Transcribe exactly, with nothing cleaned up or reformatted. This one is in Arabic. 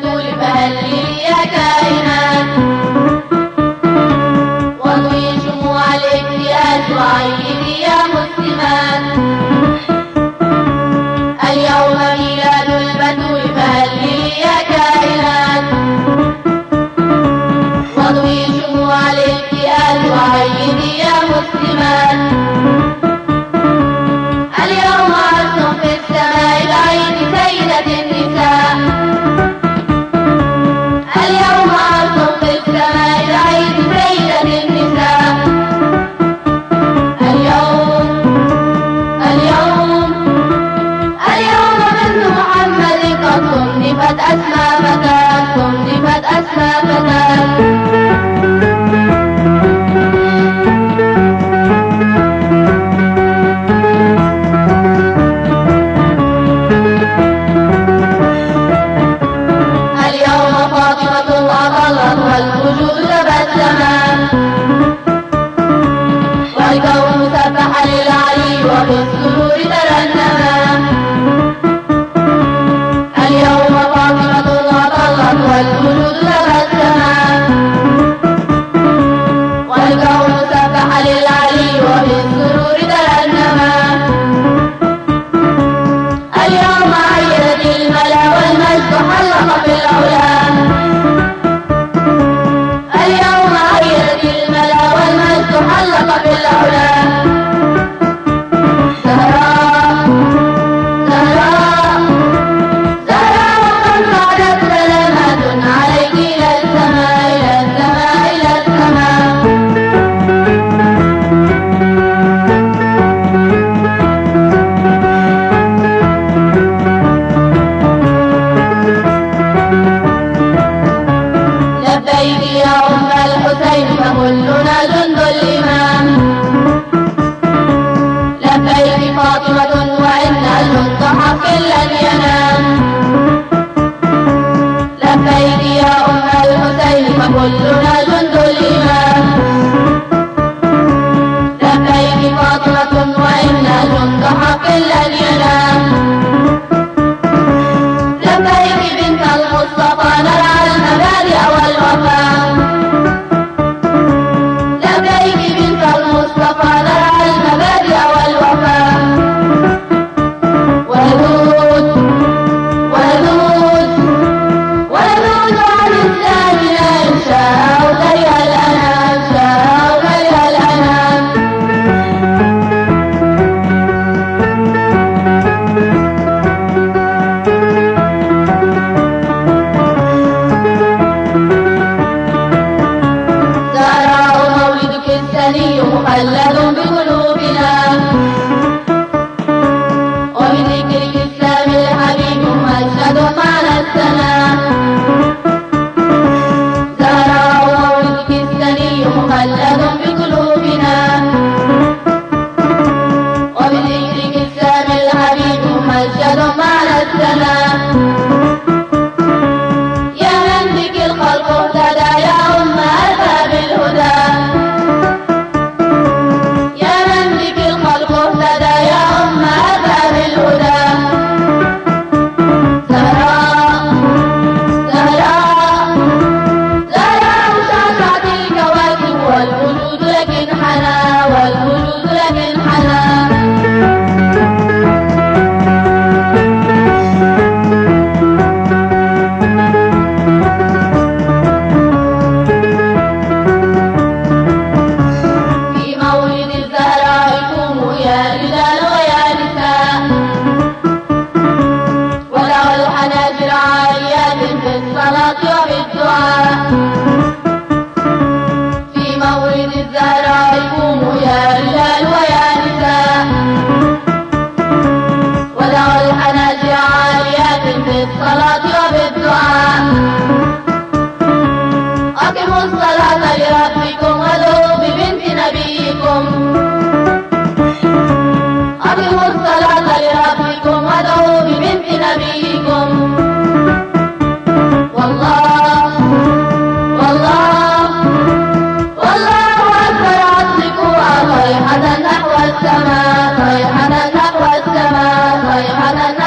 البتول فهل لي يا كائنات واضوي شموع الامتياز وعيدي يا مسلمات. اليوم ميلاد البتول فهل لي يا كائنات واضوي شموع الامتياز وعيدي يا مسلمات. اليوم عرس في السماء العيد سيدة النساء. اليوم عرس في السماء العيد سيدة النساء. اليوم اليوم اليوم بنت محمد قد صنفت أسمى فتاة صنفت أسمى فتاة. والوجود تبسما والكون سبح للعلي وبالسرور ترنما. اليوم فاطمة أطلت والوجود تبسما والكون سبح للعلي وبالسرور ترنما. اليوم عيدت الملا والمجد حلق في العلا. اليوم عيدت الملا والمجد حلق في العلا. زهراء زهراء زهراء قد صعدت سلامات عليك إلى السماء إلى السماء إلى السماء. لبيك يا أم الحسين فكلنا جند الإمام. لبيك فاطمة وإن جند حق لن ينام. لبيك يا أم الحسين فكلنا جند الإمام. لبيك فاطمة وإن جند حق لن ينام. لبيك بنت المصطفى نرعى المبادئ والوفاء. لبيك بنت المصطفى نرعى المبادئ والوفاء. ولدود ولدود ولدود عن إسلامنا إن شاء وكره الأنام شاء وكره الأنام. مخلد بقلوبنا وبذكرك السامي الحبيب ممجد معنى السنة. زهراء مولدك السني مخلد بقلوبنا وبذكرك السامي الحبيب ممجد معنى السنة. يا من بك الخلق اهتدى يا أم أتى بالهدى. في مولد الزهراء قوموا يا رجال ويا نساء ودعوا الحناجر عاليات بالصلاة وبالدعاء. أقيموا الصلاة لربكم وادعوا ببنت نبيكم. أقيموا الصلاة لربكم وادعوا ببنت نبيكم. والله والله والله أكبر أطلقوا صيحة نحو السماء صيحة نحو السماء صيحة